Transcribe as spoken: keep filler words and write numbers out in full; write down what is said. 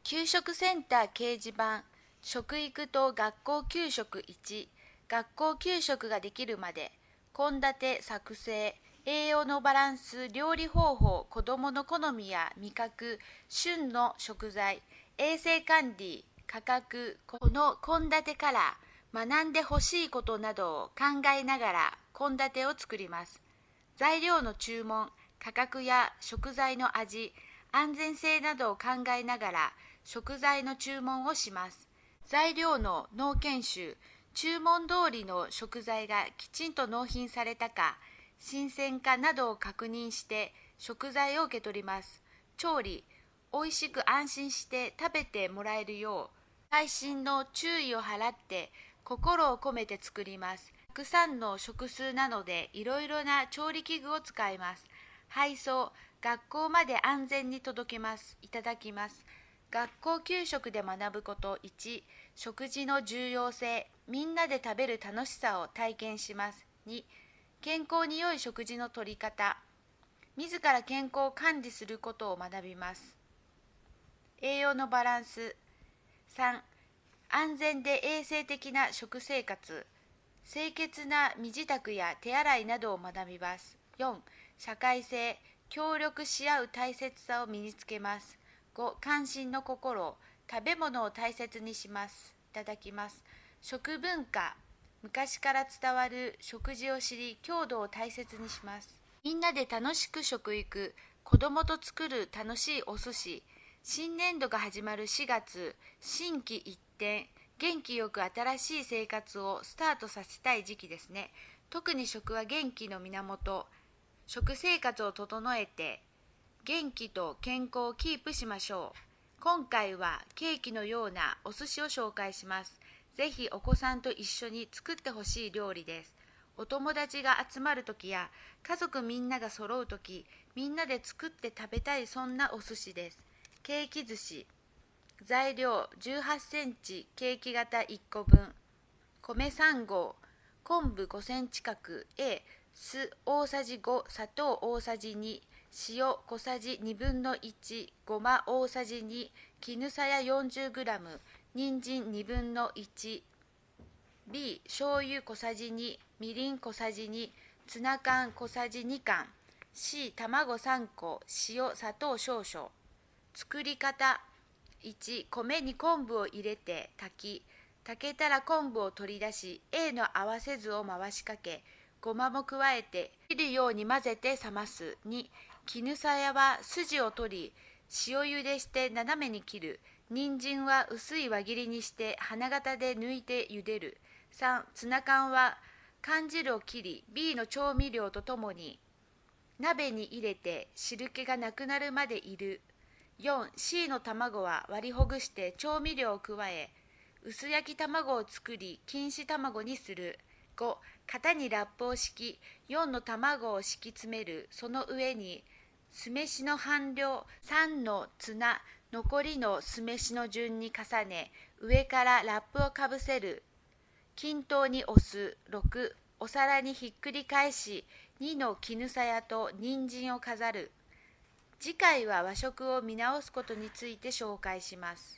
給食センター掲示板、食育と学校給食いち、学校給食ができるまで、献立作成、栄養のバランス、料理方法、子どもの好みや味覚、旬の食材、衛生管理、価格、この献立から学んでほしいことなどを考えながら献立を作ります。材料の注文、価格や食材の味、安全性などを考えながら食材の注文をします。材料の納検収、注文通りの食材がきちんと納品されたか、新鮮かなどを確認して食材を受け取ります。調理、おいしく安心して食べてもらえるよう、細心の注意を払って心を込めて作ります。たくさんの食数なのでいろいろな調理器具を使います。配送、学校まで安全に届けます。いただきます。学校給食で学ぶこといち、食事の重要性、みんなで食べる楽しさを体験します。に、健康に良い食事のとり方、自ら健康を管理することを学びます。栄養のバランス。さん、安全で衛生的な食生活、清潔な身支度や手洗いなどを学びます。よん、社会性、協力し合う大切さを身につけます。ご、関心の心、食べ物を大切にします。いただきます。食文化、昔から伝わる食事を知り、郷土を大切にします。みんなで楽しく食育、子供と作る楽しいお寿司、新年度が始まるしがつ、心機一転、元気よく新しい生活をスタートさせたい時期ですね。特に食は元気の源。食生活を整えて、元気と健康をキープしましょう。今回はケーキのようなお寿司を紹介します。ぜひお子さんと一緒に作ってほしい料理です。お友達が集まるときや家族みんなが揃うとき、みんなで作って食べたい、そんなお寿司です。ケーキ寿司。材料じゅうはちセンチケーキ型いっこぶん、米さんごう、昆布ごセンチ角 A、酢大さじご、砂糖大さじに、塩小さじにぶんのいち、ごま大さじに、絹さや よんじゅうグラム、人参にぶんのいち、B、醤油小さじに、みりん小さじに、ツナ缶小さじに缶、C、卵さんこ、塩砂糖少々。作り方いち、米に昆布を入れて炊き、炊けたら昆布を取り出し、A の合わせ酢を回しかけ、ごまも加えて切るように混ぜて冷ます。に、絹さやは筋を取り、塩茹でして斜めに切る。人参は薄い輪切りにして花形で抜いて茹でる。さん、ツナ缶は缶汁を切り、B の調味料とともに鍋に入れて汁気がなくなるまでいる。よん、C の卵は割りほぐして調味料を加え、薄焼き卵を作り錦糸卵にする。ご、型にラップを敷き、よんの卵を敷き詰める。その上に酢飯の半量、さんのツナ、残りの酢飯の順に重ね、上からラップをかぶせる。均等に押す。ろく、お皿にひっくり返し、にの絹さやと人参を飾る。次回は和食を見直すことについて紹介します。